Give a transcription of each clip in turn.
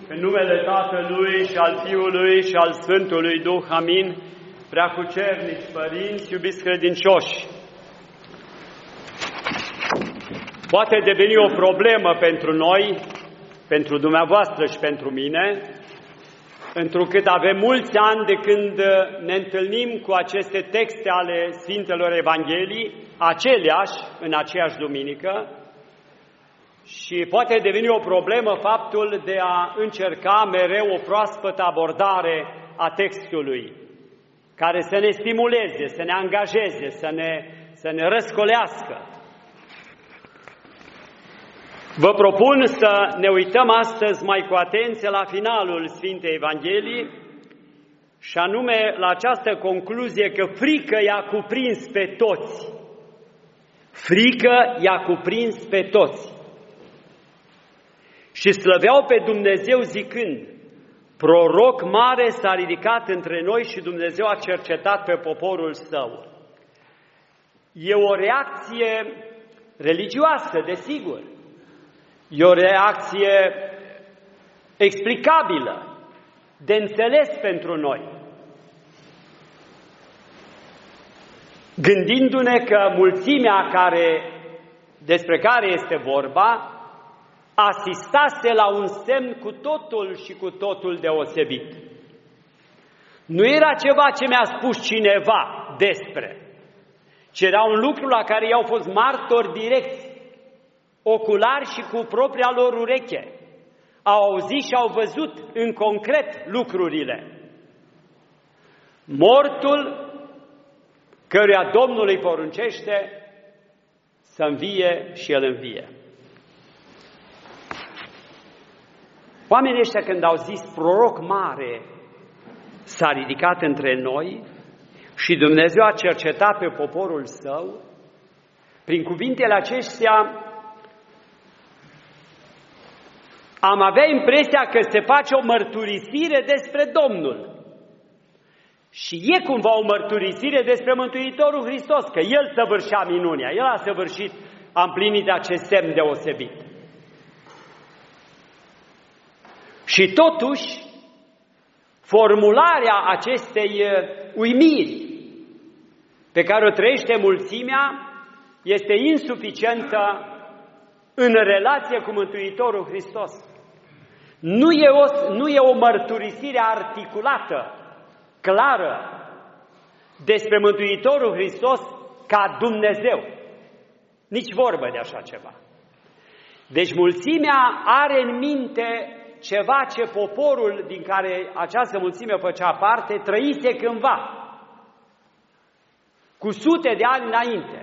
În numele Tatălui și al Fiului și al Sfântului Duh, amin. Preacucernici, părinți, iubiți credincioși, poate deveni o problemă pentru noi, pentru dumneavoastră și pentru mine, întrucât avem mulți ani de când ne întâlnim cu aceste texte ale Sfintelor Evangheliei, aceleași în aceeași duminică, și poate deveni o problemă faptul de a încerca mereu o proaspătă abordare a textului, care să ne stimuleze, să ne angajeze, să ne răscolească. Vă propun să ne uităm astăzi mai cu atenție la finalul Sfintei Evangheliei, și anume la această concluzie că frică i-a cuprins pe toți. Frică i-a cuprins pe toți. Și slăveau pe Dumnezeu zicând: proroc mare s-a ridicat între noi și Dumnezeu a cercetat pe poporul său. E o reacție religioasă, desigur. E o reacție explicabilă, de înțeles pentru noi. Gândindu-ne că mulțimea despre care este vorba asistase la un semn cu totul și cu totul deosebit. Nu era ceva ce mi-a spus cineva despre, ci era un lucru la care i-au fost martori direcți, oculari și cu propria lor ureche. Au auzit și au văzut în concret lucrurile. Mortul căruia Domnul îi poruncește să învie și el învie. Oamenii ăștia, când au zis proroc mare s-a ridicat între noi și Dumnezeu a cercetat pe poporul său, prin cuvintele acestea am avea impresia că se face o mărturisire despre Domnul. Și e cumva o mărturisire despre Mântuitorul Hristos, că El săvârșea minunea, El a săvârșit, a împlinit acest semn deosebit. Și totuși, formularea acestei uimiri pe care o trăiește mulțimea este insuficientă în relație cu Mântuitorul Hristos. Nu e o mărturisire articulată, clară, despre Mântuitorul Hristos ca Dumnezeu. Nici vorbă de așa ceva. Deci mulțimea are în minte ceva ce poporul din care această mulțime făcea parte trăise cândva, cu sute de ani înainte.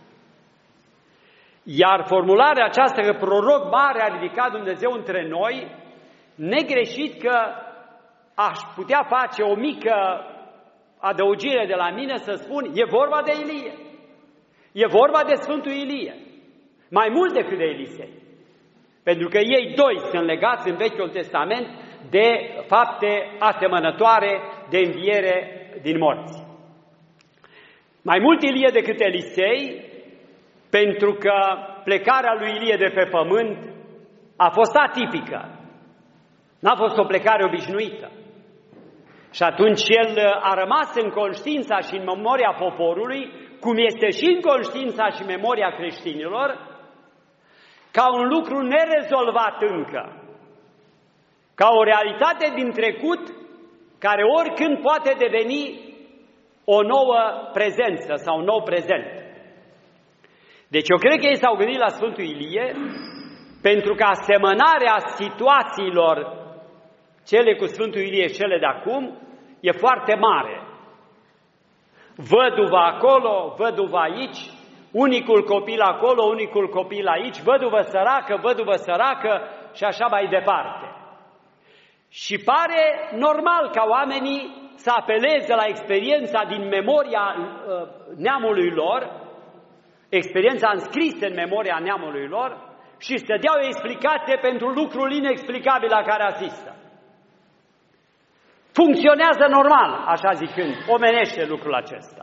Iar formularea aceasta că proroc mare a ridicat Dumnezeu între noi, negreșit că aș putea face o mică adăugire de la mine să spun, e vorba de Ilie. E vorba de Sfântul Ilie, mai mult decât de Elisei. Pentru că ei doi sunt legați în Vechiul Testament de fapte asemănătoare de înviere din morți. Mai mult Ilie decât Elisei, pentru că plecarea lui Ilie de pe pământ a fost atipică. N-a fost o plecare obișnuită. Și atunci el a rămas în conștiința și în memoria poporului, cum este și în conștiința și memoria creștinilor, ca un lucru nerezolvat încă, ca o realitate din trecut care oricând poate deveni o nouă prezență sau un nou prezent. Deci eu cred că ei s-au gândit la Sfântul Ilie pentru că asemănarea situațiilor, cele cu Sfântul Ilie și cele de acum, e foarte mare. Văduva acolo, văduva aici, unicul copil acolo, unicul copil aici, văduvă săracă și așa mai departe. Și pare normal ca oamenii să apeleze la experiența din memoria neamului lor, experiența înscrisă în memoria neamului lor, și să dea o explicație pentru lucrul inexplicabil la care asistă. Funcționează normal, așa zicând, omenește lucrul acesta.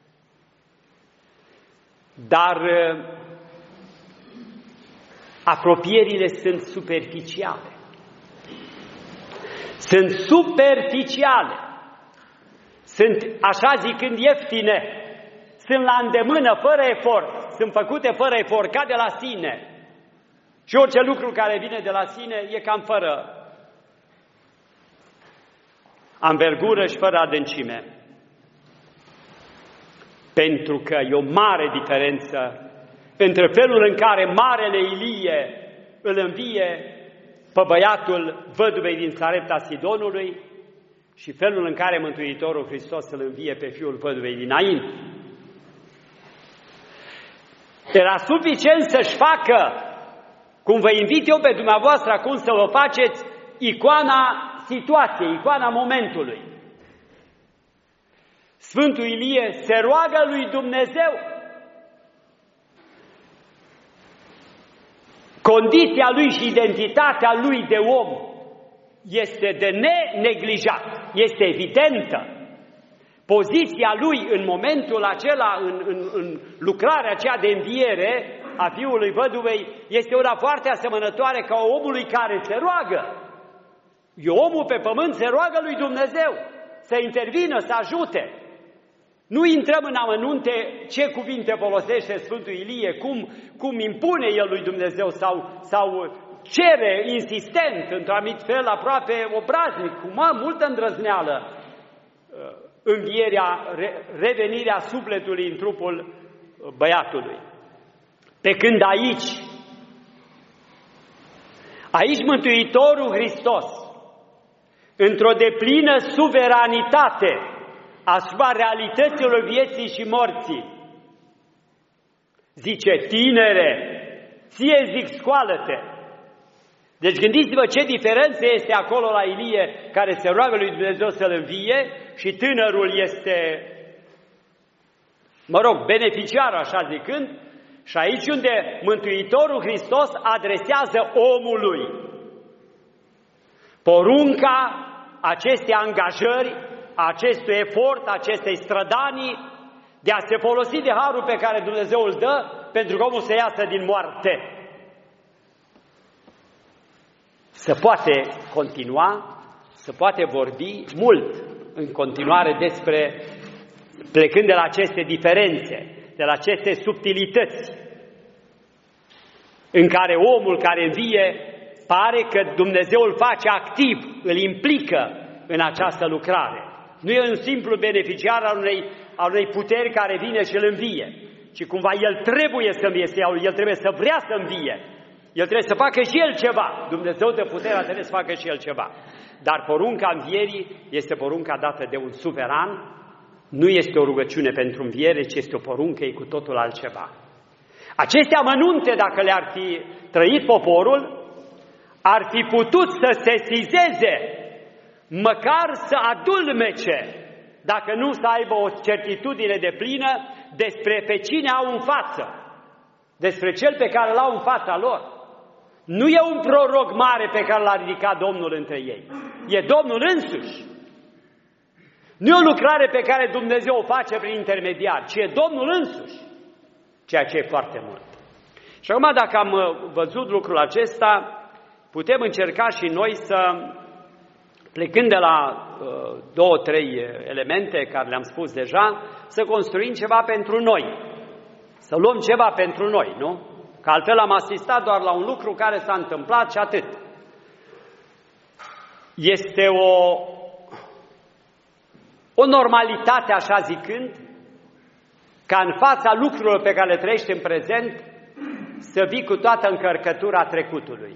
Dar apropierile sunt superficiale. sunt superficiale, sunt, așa zicând, ieftine, sunt la îndemână, fără efort, sunt făcute fără efort, ca de la sine. Și orice lucru care vine de la sine e cam fără anvergură și fără adâncime. Pentru că e o mare diferență între felul în care marele Ilie îl învie pe băiatul văduvei din Sarepta Sidonului și felul în care Mântuitorul Hristos îl învie pe fiul văduvei din Nain. Era suficient să-și facă, cum vă invit eu pe dumneavoastră acum să vă faceți, icoana situației, icoana momentului. Sfântul Ilie se roagă lui Dumnezeu. Condiția lui și identitatea lui de om este de neneglijat, este evidentă. Poziția lui în momentul acela, în lucrarea aceea de înviere a fiului văduvei, este una foarte asemănătoare ca omului care se roagă. Omul pe pământ se roagă lui Dumnezeu să intervină, să ajute. Nu intrăm în amănunte ce cuvinte folosește Sfântul Ilie, cum impune el lui Dumnezeu sau cere insistent, într-un anumit fel, aproape obraznic, cu multă îndrăzneală, învierea, revenirea sufletului în trupul băiatului. Pe când aici Mântuitorul Hristos, într-o deplină suveranitate asupra realităților vieții și morții, zice: tinere, ție zic, scoală-te. Deci gândiți-vă ce diferență este acolo la Ilie, care se roagă lui Dumnezeu să-l învie, și tânărul este, beneficiar, așa zicând, și aici unde Mântuitorul Hristos adresează omului porunca acestei angajări, acestui efort, acestei strădanii de a se folosi de harul pe care Dumnezeu îl dă pentru că omul să iasă din moarte. Se poate continua, se poate vorbi mult în continuare despre, plecând de la aceste diferențe, de la aceste subtilități în care omul care învie pare că Dumnezeu îl face activ, îl implică în această lucrare. Nu e un simplu beneficiar al unei puteri care vine și îl învie, ci cumva el trebuie să învie, el trebuie să vrea să învie, el trebuie să facă și el ceva. Dumnezeu de puterea trebuie să facă și el ceva. Dar porunca învierii este porunca dată de un suveran, nu este o rugăciune pentru înviere, ci este o poruncă, e cu totul altceva. Aceste amănunte, dacă le-ar fi trăit poporul, ar fi putut să sesizeze, măcar să adulmece, dacă nu să aibă o certitudine deplină despre pe cine au în față, despre cel pe care l-au în fața lor. Nu e un proroc mare pe care l-a ridicat Domnul între ei, e Domnul însuși. Nu e o lucrare pe care Dumnezeu o face prin intermediar, ci e Domnul însuși, ceea ce e foarte mult. Și acum, dacă am văzut lucrul acesta, putem încerca și noi să, plecând de la 2-3 elemente care le-am spus deja, să construim ceva pentru noi, să luăm ceva pentru noi, nu? Că altfel am asistat doar la un lucru care s-a întâmplat și atât. Este o normalitate, așa zicând, ca în fața lucrurilor pe care le trăiești în prezent să vii cu toată încărcătura trecutului.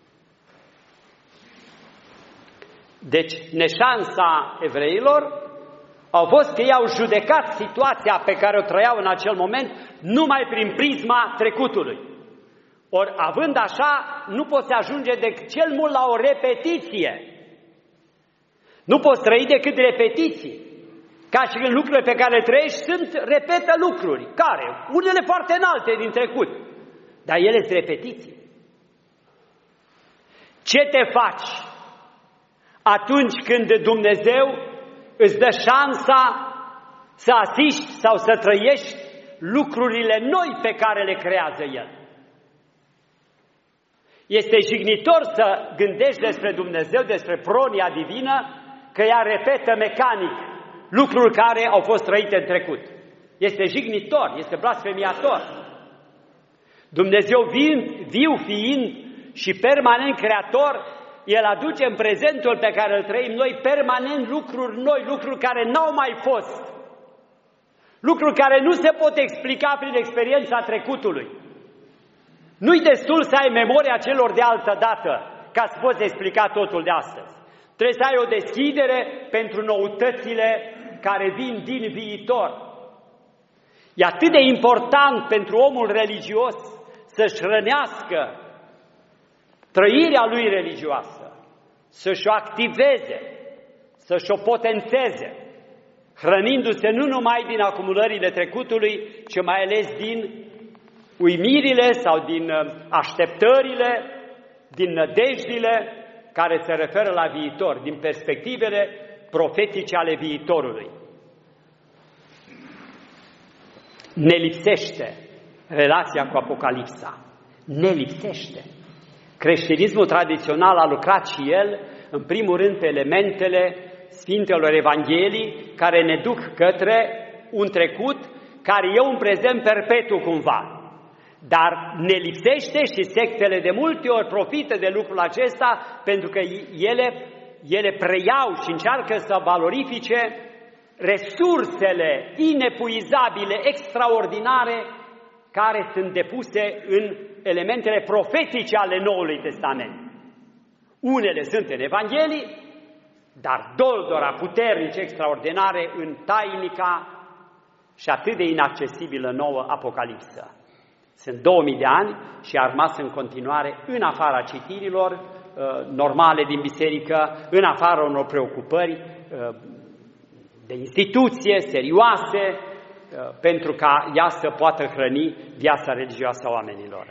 Deci, neșansa evreilor au fost că ei au judecat situația pe care o trăiau în acel moment numai prin prisma trecutului. Ori, având așa, nu poți ajunge decât cel mult la o repetiție. Nu poți trăi decât repetiții. Ca și când lucrurile pe care le trăiești repetă lucruri. Care? Unele foarte înalte din trecut. Dar ele sunt repetiții. Ce te faci atunci când Dumnezeu îți dă șansa să asiști sau să trăiești lucrurile noi pe care le creează El? Este jignitor să gândești despre Dumnezeu, despre pronia divină, că ea repetă mecanic lucruri care au fost trăite în trecut. Este jignitor, este blasfemiator. Dumnezeu viu fiind și permanent creator, El aduce în prezentul pe care îl trăim noi permanent lucruri noi, lucruri care n-au mai fost. Lucruri care nu se pot explica prin experiența trecutului. Nu-i destul să ai memoria celor de altă dată ca să poți explica totul de astăzi. Trebuie să ai o deschidere pentru noutățile care vin din viitor. E atât de important pentru omul religios să-și hrănească trăirea lui religioasă, să-și o activeze, să-și o potențeze, hrănindu-se nu numai din acumulările trecutului, ci mai ales din uimirile sau din așteptările, din nădejdile care se referă la viitor, din perspectivele profetice ale viitorului. Ne lipsește relația cu Apocalipsa. Ne lipsește. Creștinismul tradițional a lucrat și el, în primul rând, pe elementele Sfintelor Evanghelii, care ne duc către un trecut care e un prezent perpetu cumva. Dar ne lipsește și sectele de multe ori profită de lucrul acesta pentru că ele preiau și încearcă să valorifice resursele inepuizabile, extraordinare, care sunt depuse în elementele profetice ale Noului Testament. Unele sunt în Evanghelii, dar doldora puternice, extraordinare în tainica și atât de inaccesibilă nouă Apocalipsă. Sunt 2000 de ani și a rămas în continuare în afara citirilor normale din biserică, în afara unor preocupări de instituție, serioase, pentru ca ea să poată hrăni viața religioasă a oamenilor.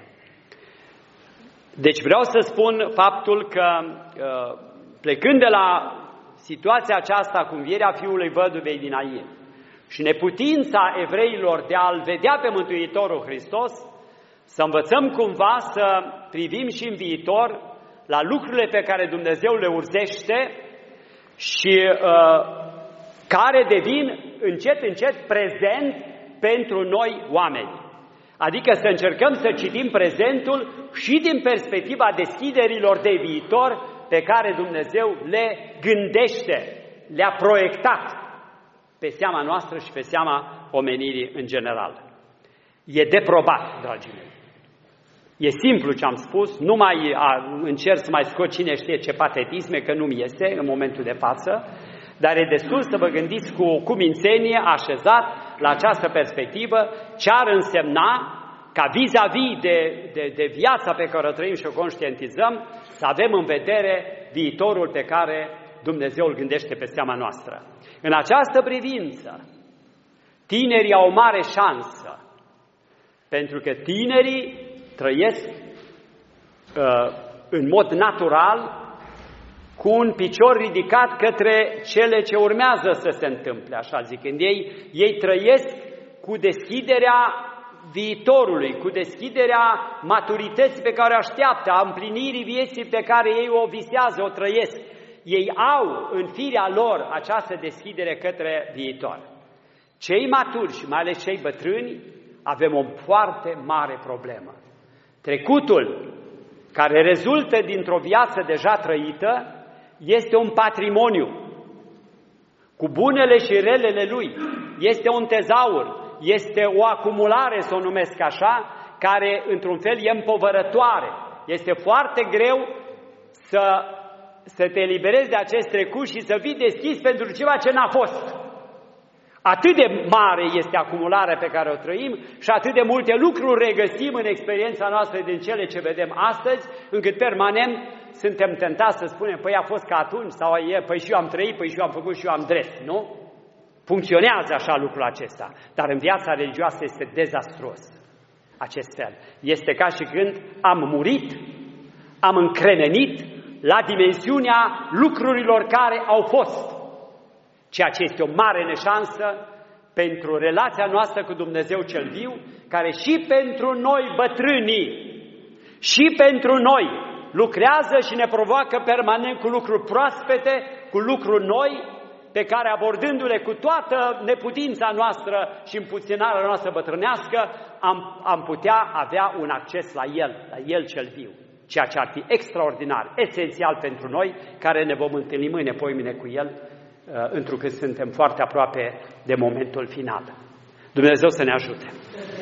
Deci vreau să spun faptul că plecând de la situația aceasta cu învierea fiului văduvei din Ain și neputința evreilor de a-L vedea pe Mântuitorul Hristos, să învățăm cumva să privim și în viitor la lucrurile pe care Dumnezeu le urzește și care devin încet, încet prezent pentru noi oameni. Adică să încercăm să citim prezentul și din perspectiva deschiderilor de viitor pe care Dumnezeu le gândește, le-a proiectat pe seama noastră și pe seama omenirii în general. E de probat, dragii mei. E simplu ce am spus, nu mai încerc să mai scot cine știe ce patetisme, că nu-mi iese în momentul de față, dar e destul să vă gândiți cu cumințenie, așezat, la această perspectivă, ce ar însemna ca vis-a-vis de viața pe care o trăim și o conștientizăm, să avem în vedere viitorul pe care Dumnezeu îl gândește pe seama noastră. În această privință, tinerii au o mare șansă, pentru că tinerii trăiesc în mod natural cu un picior ridicat către cele ce urmează să se întâmple, așa zicând. Ei trăiesc cu deschiderea viitorului, cu deschiderea maturității pe care o așteaptă, a împlinirii vieții pe care ei o visează, o trăiesc. Ei au în firea lor această deschidere către viitor. Cei maturi și mai ales cei bătrâni avem o foarte mare problemă. Trecutul care rezultă dintr-o viață deja trăită este un patrimoniu cu bunele și relele lui. Este un tezaur, este o acumulare, să o numesc așa, care într-un fel e împovărătoare. Este foarte greu să te eliberezi de acest trecut și să fii deschis pentru ceva ce n-a fost. Atât de mare este acumularea pe care o trăim și atât de multe lucruri regăsim în experiența noastră din cele ce vedem astăzi, încât permanent suntem tentați să spunem, păi a fost ca atunci, sau păi și eu am trăit, păi și eu am făcut și eu am drept, nu? Funcționează așa lucrul acesta, dar în viața religioasă este dezastruos acest fel. Este ca și când am murit, am încremenit la dimensiunea lucrurilor care au fost. Ceea ce este o mare neșansă pentru relația noastră cu Dumnezeu cel viu, care și pentru noi bătrânii și pentru noi lucrează și ne provoacă permanent cu lucruri proaspete, cu lucruri noi, pe care abordându-le cu toată neputința noastră și împuținarea noastră bătrânească, am putea avea un acces la El cel viu. Ceea ce ar fi extraordinar, esențial pentru noi, care ne vom întâlni mâine, poimine cu El, întrucât suntem foarte aproape de momentul final. Dumnezeu să ne ajute!